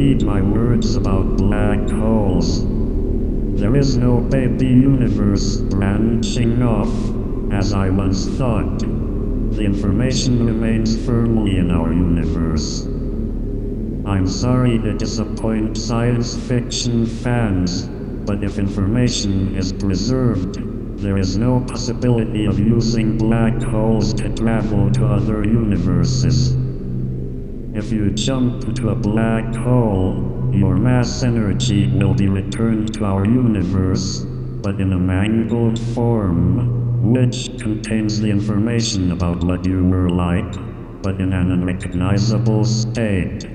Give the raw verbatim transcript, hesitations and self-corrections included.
repeat my words about black holes. There is no baby universe branching off, as I once thought. The information remains firmly in our universe. I'm sorry to disappoint science fiction fans, but if information is preserved, there is no possibility of using black holes to travel to other universes. If you jump to a black hole, your mass energy will be returned to our universe, but in a mangled form, which contains the information about what you were like, but in an unrecognizable state.